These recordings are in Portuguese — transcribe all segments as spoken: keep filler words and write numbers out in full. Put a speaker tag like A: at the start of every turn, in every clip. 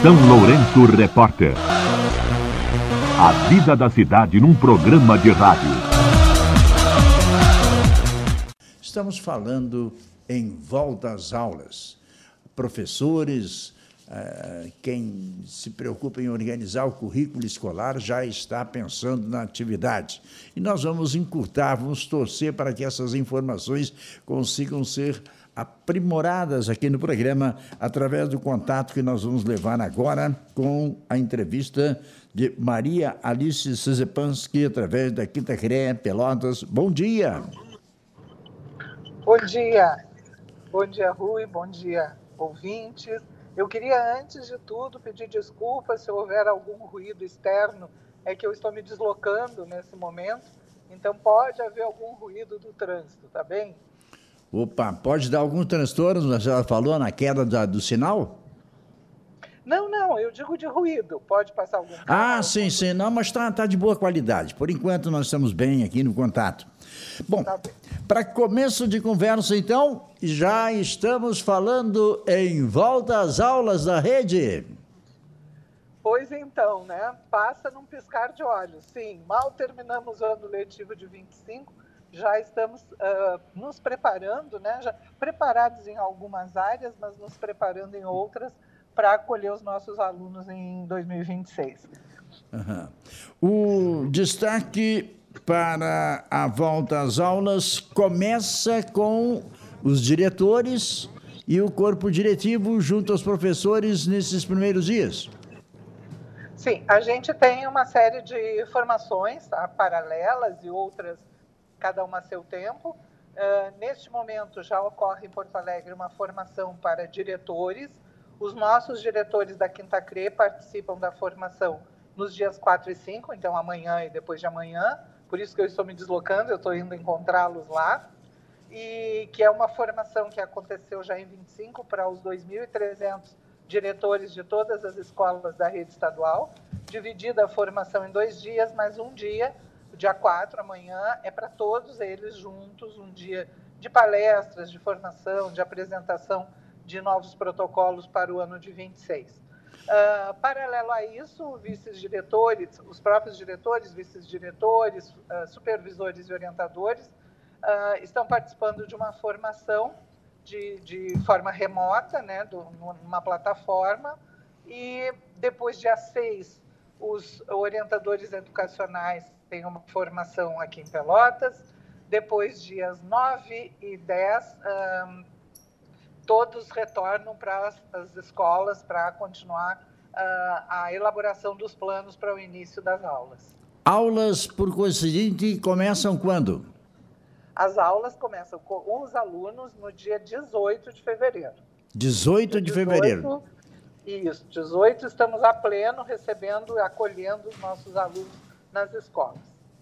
A: São Lourenço Repórter. A vida da cidade num programa de rádio.
B: Estamos falando em volta às aulas. Professores, quem se preocupa em organizar o currículo escolar já está pensando na atividade. E nós vamos encurtar, vamos torcer para que essas informações consigam ser aprimoradas aqui no programa, através do contato que nós vamos levar agora com a entrevista de Maria Alice Szepanski, através da Quinta C R E A Pelotas. Bom dia.
C: Bom dia. Bom dia, Rui. Bom dia, ouvintes. Eu queria, antes de tudo, pedir desculpas se houver algum ruído externo. É que eu estou me deslocando nesse momento, então pode haver algum ruído do trânsito, tá bem?
B: Opa, pode dar algum transtorno, a senhora falou, na queda da, do sinal?
C: Não, não, eu digo de ruído. Pode passar algum carro?
B: Ah, sim, sim. Não, mas está tá de boa qualidade. Por enquanto, nós estamos bem aqui no contato. Bom, tá, para começo de conversa, então, já estamos falando em volta às aulas da rede.
C: Pois então, né? Passa num piscar de olhos. Sim, mal terminamos o ano letivo de vinte e cinco, já estamos uh, nos preparando, né? Já preparados em algumas áreas, mas nos preparando em outras para acolher os nossos alunos em dois mil e vinte e seis.
B: Uhum. O destaque para a volta às aulas começa com os diretores e o corpo diretivo junto aos professores nesses primeiros dias.
C: Sim, a gente tem uma série de formações, tá, paralelas e outras, cada uma a seu tempo. Uh, neste momento já ocorre em Porto Alegre uma formação para diretores. Os nossos diretores da Quinta C R E participam da formação nos dias quatro e cinco, então amanhã e depois de amanhã, por isso que eu estou me deslocando, eu estou indo encontrá-los lá, e que é uma formação que aconteceu já em vinte e cinco para os dois mil e trezentos diretores de todas as escolas da rede estadual, dividida a formação em dois dias, mas um dia, o dia quatro, amanhã, é para todos eles juntos, um dia de palestras, de formação, de apresentação de novos protocolos para o ano de vinte e seis. Uh, paralelo a isso, vices-diretores, os próprios diretores, vices-diretores, uh, supervisores e orientadores uh, estão participando de uma formação de, de forma remota, né, do, numa plataforma, e depois, dia seis, os orientadores educacionais têm uma formação aqui em Pelotas, depois, dias nove e dez, um, todos retornam para as, as escolas para continuar uh, a elaboração dos planos para o início das aulas.
B: Aulas, por coincidente, começam quando?
C: As aulas começam com os alunos no dia dezoito de fevereiro.
B: dezoito de fevereiro.
C: Isso, dezoito estamos a pleno recebendo e acolhendo os nossos alunos nas escolas.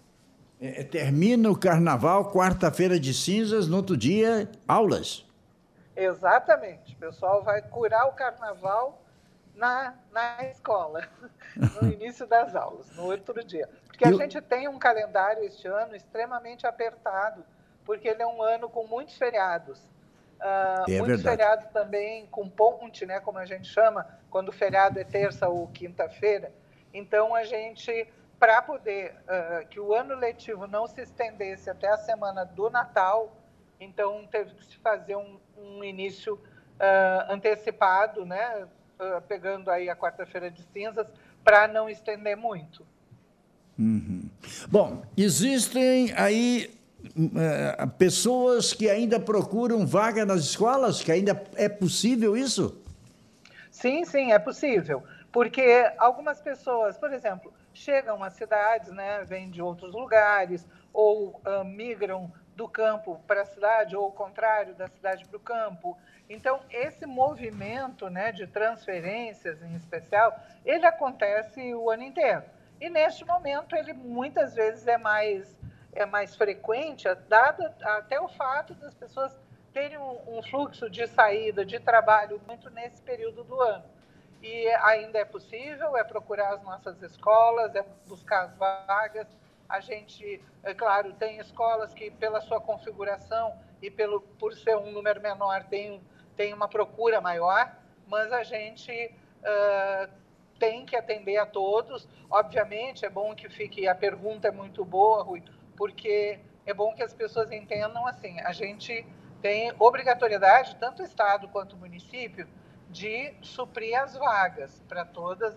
B: É, termina o carnaval, quarta-feira de cinzas, no outro dia, aulas.
C: Exatamente, o pessoal vai curar o carnaval na, na escola, no início das aulas, no outro dia. Porque a Eu... gente tem um calendário este ano extremamente apertado, porque ele é um ano com muitos feriados. Uh,
B: é
C: muitos feriados também com ponte, né, como a gente chama, quando o feriado é terça ou quinta-feira. Então, a gente, para poder uh, que o ano letivo não se estendesse até a semana do Natal, então teve que se fazer um, um início uh, antecipado, né, uh, pegando aí a quarta-feira de cinzas, para não estender muito.
B: Uhum. Bom, existem aí uh, pessoas que ainda procuram vaga nas escolas, que ainda é possível isso?
C: Sim, sim, é possível, porque algumas pessoas, por exemplo, chegam às cidades, né, vêm de outros lugares, ou uh, migram do campo para a cidade, ou o contrário, da cidade para o campo. Então, esse movimento, né, de transferências, em especial, ele acontece o ano inteiro. E, neste momento, ele muitas vezes é mais, é mais frequente, dado até o fato das pessoas terem um, um fluxo de saída, de trabalho, muito nesse período do ano. E ainda é possível, é procurar as nossas escolas, é buscar as vagas. A gente, é claro, tem escolas que, pela sua configuração e pelo, por ser um número menor, tem, tem uma procura maior, mas a gente uh, tem que atender a todos. Obviamente, é bom que fique... A pergunta é muito boa, Rui, porque é bom que as pessoas entendam assim, a gente tem obrigatoriedade, tanto o Estado quanto o município, de suprir as vagas para todos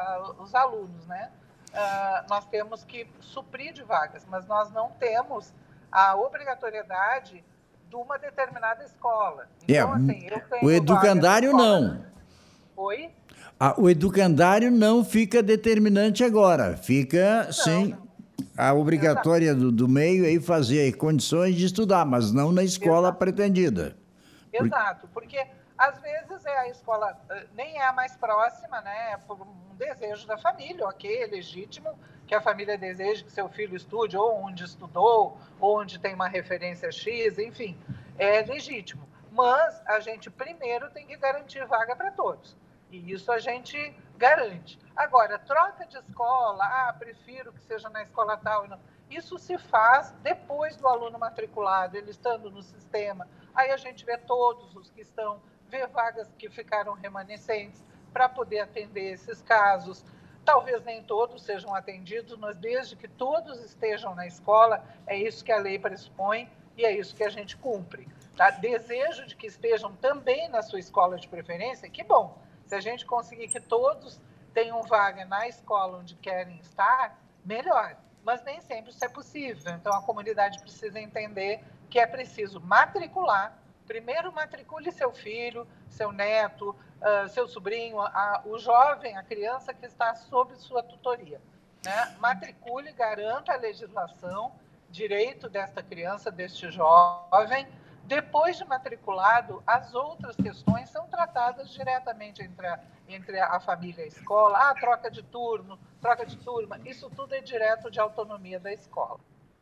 C: os alunos, né? Uh, nós temos que suprir de vagas, mas nós não temos a obrigatoriedade de uma determinada escola. Então,
B: é,
C: assim, eu tenho
B: o educandário
C: escola...
B: não.
C: Oi?
B: Ah, o educandário não fica determinante agora, fica,
C: não,
B: sim,
C: não.
B: a obrigatória do, do meio aí fazer condições de estudar, mas não na escola
C: Exato.
B: pretendida.
C: Exato, porque às vezes é a escola, nem é a mais próxima, né? É por um desejo da família, ok, é legítimo que a família deseje que seu filho estude ou onde estudou, ou onde tem uma referência X, enfim, é legítimo. Mas a gente primeiro tem que garantir vaga para todos. E isso a gente garante. Agora, troca de escola, ah, prefiro que seja na escola tal. Não. Isso se faz depois do aluno matriculado, ele estando no sistema. Aí a gente vê todos os que estão, vê vagas que ficaram remanescentes para poder atender esses casos. Talvez nem todos sejam atendidos, mas desde que todos estejam na escola, é isso que a lei pressupõe e é isso que a gente cumpre. Tá? Desejo de que estejam também na sua escola de preferência, que bom. Se a gente conseguir que todos tenham vaga na escola onde querem estar, melhor. Mas nem sempre isso é possível. Então, a comunidade precisa entender que é preciso matricular. Primeiro, matricule seu filho, seu neto, uh, seu sobrinho, a, o jovem, a criança que está sob sua tutoria. Né? Matricule, garanta a legislação, direito desta criança, deste jovem. Depois de matriculado, as outras questões são tratadas diretamente entre a, entre a família e a escola. Ah, troca de turno, troca de turma. Isso tudo é direto de autonomia da escola.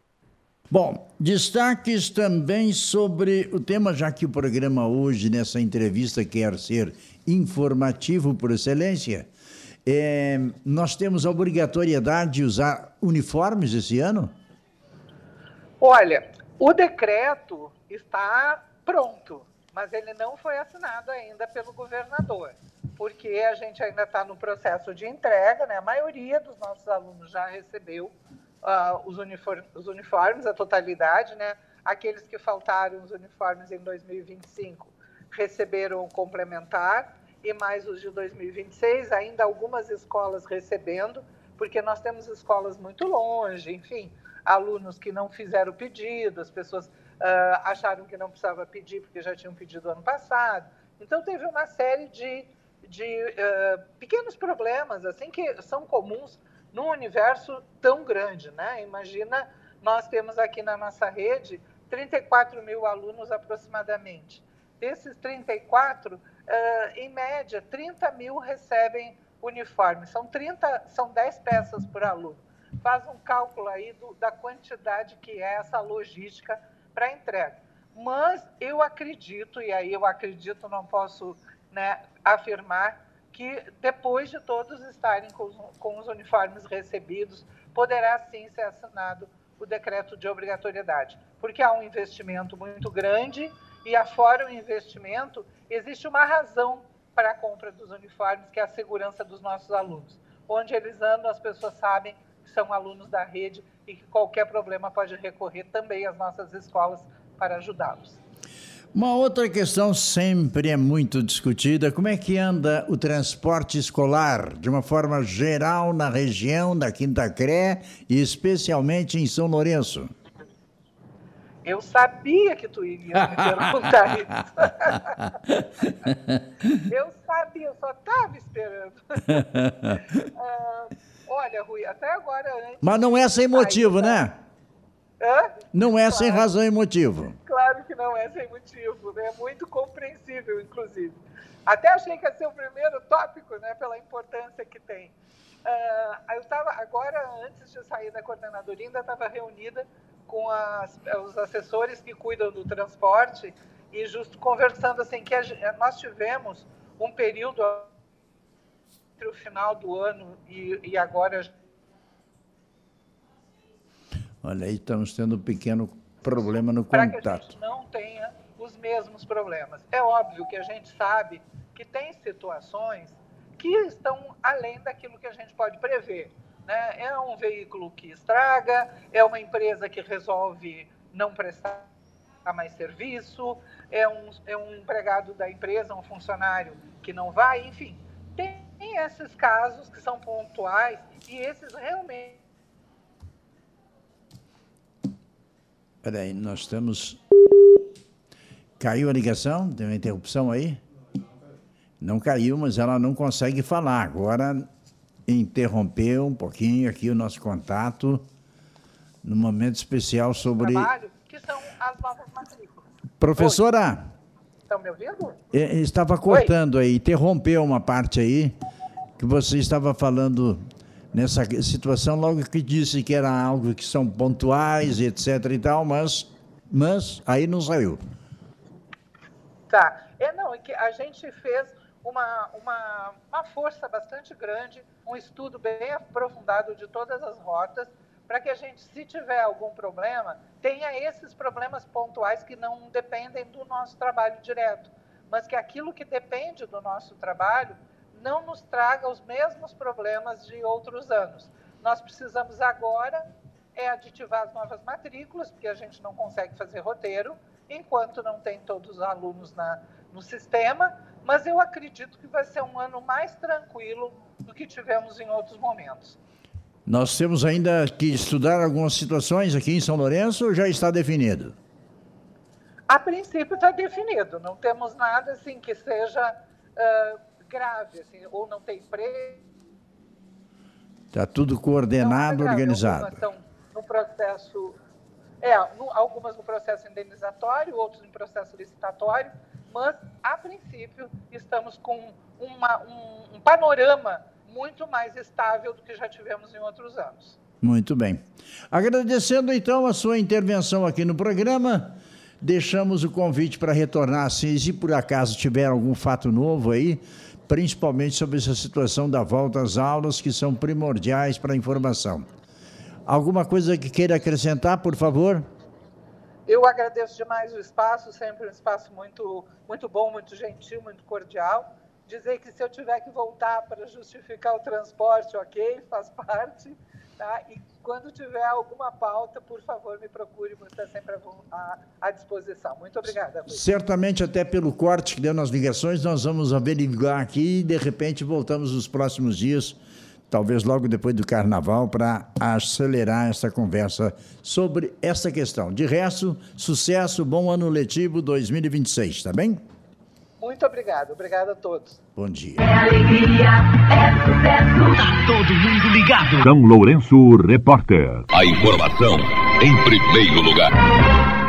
B: Bom, destaques também sobre o tema, já que o programa hoje, nessa entrevista, quer ser informativo por excelência. É, nós temos a obrigatoriedade de usar uniformes esse ano?
C: Olha, o decreto está pronto, mas ele não foi assinado ainda pelo governador, porque a gente ainda está no processo de entrega, né? A maioria dos nossos alunos já recebeu uh, os, uniformes, os uniformes, a totalidade, né? Aqueles que faltaram os uniformes em dois mil e vinte e cinco receberam o complementar, e mais os de dois mil e vinte e seis, ainda algumas escolas recebendo, porque nós temos escolas muito longe, enfim, alunos que não fizeram o pedido, as pessoas Uh, acharam que não precisava pedir porque já tinham pedido ano passado. Então, teve uma série de, de uh, pequenos problemas assim, que são comuns num universo tão grande. Né? Imagina, nós temos aqui na nossa rede trinta e quatro mil alunos aproximadamente. Desses trinta e quatro, uh, em média, trinta mil recebem uniforme. São, trinta, são dez peças por aluno. Faz um cálculo aí do, da quantidade que é essa logística para entrega. Mas eu acredito, e aí eu acredito, não posso, né, afirmar, que depois de todos estarem com os, com os uniformes recebidos, poderá sim ser assinado o decreto de obrigatoriedade, porque há um investimento muito grande e, afora o investimento, existe uma razão para a compra dos uniformes, que é a segurança dos nossos alunos. Onde eles andam, as pessoas sabem que são alunos da rede e que qualquer problema pode recorrer também às nossas escolas para ajudá-los.
B: Uma outra questão sempre é muito discutida, como é que anda o transporte escolar, de uma forma geral, na região da Quinta Cré e especialmente em São Lourenço?
C: Eu sabia que tu iria me perguntar isso. Eu sabia, eu só estava esperando. uh, olha, Rui, até agora... Antes
B: Mas não é sem motivo,
C: aí,
B: né?
C: Hã?
B: Não é
C: claro,
B: sem razão e motivo.
C: Claro que não é sem motivo, né? É muito compreensível, inclusive. Até achei que ia ser o primeiro tópico, né? Pela importância que tem. Uh, eu estava, agora, antes de sair da coordenadoria, ainda estava reunida com as, os assessores que cuidam do transporte e justo conversando assim, que a, nós tivemos um período entre o final do ano e, e agora...
B: Olha, aí estamos tendo um pequeno problema no
C: para
B: contato.
C: Para que a gente não tenha os mesmos problemas. É óbvio que a gente sabe que tem situações que estão além daquilo que a gente pode prever. Né? É um veículo que estraga, é uma empresa que resolve não prestar mais serviço, é um, é um empregado da empresa, um funcionário que não vai, enfim. Tem esses casos que são pontuais e esses realmente...
B: Peraí, nós estamos... Caiu a ligação? Tem uma interrupção aí? Não caiu, mas ela não consegue falar. Agora interrompeu um pouquinho aqui o nosso contato num momento especial sobre...
C: Trabalho, que são as novas matrículas.
B: Professora...
C: Oi. Estão me ouvindo?
B: Estava cortando
C: Oi.
B: aí, interrompeu uma parte aí que você estava falando nessa situação, logo que disse que era algo que são pontuais, etc e tal, mas, mas aí não saiu.
C: Tá. É, não, é que a gente fez uma, uma, uma força bastante grande, um estudo bem aprofundado de todas as rotas, para que a gente, se tiver algum problema, tenha esses problemas pontuais que não dependem do nosso trabalho direto, mas que aquilo que depende do nosso trabalho não nos traga os mesmos problemas de outros anos. Nós precisamos agora é aditivar as novas matrículas, porque a gente não consegue fazer roteiro, enquanto não tem todos os alunos na, no sistema, mas eu acredito que vai ser um ano mais tranquilo do que tivemos em outros momentos.
B: Nós temos ainda que estudar algumas situações aqui em São Lourenço ou já está definido?
C: A princípio está definido, não temos nada assim que seja uh, grave, assim, ou não tem emprego.
B: Está tudo coordenado,
C: não, é
B: organizado.
C: Algumas estão no processo, é, no, algumas no processo indenizatório, outros no processo licitatório, mas, a princípio, estamos com uma, um, um panorama muito mais estável do que já tivemos em outros anos.
B: Muito bem. Agradecendo, então, a sua intervenção aqui no programa, deixamos o convite para retornar, assim, se por acaso tiver algum fato novo aí, principalmente sobre essa situação da volta às aulas, que são primordiais para a informação. Alguma coisa que queira acrescentar, por favor?
C: Eu agradeço demais o espaço, sempre um espaço muito, muito bom, muito gentil, muito cordial. Dizer que se eu tiver que voltar para justificar o transporte, ok, faz parte, tá? E quando tiver alguma pauta, por favor, me procure, porque está sempre à, à disposição. Muito obrigada, Rui.
B: Certamente, até pelo corte que deu nas ligações, nós vamos averiguar aqui e, de repente, voltamos nos próximos dias, talvez logo depois do Carnaval, para acelerar essa conversa sobre essa questão. De resto, sucesso, bom ano letivo dois mil e vinte e seis, tá bem?
C: Muito obrigado. Obrigado a todos.
B: Bom dia.
D: É alegria, é sucesso. Tá todo mundo ligado.
A: São Lourenço Repórter.
E: A informação em primeiro lugar.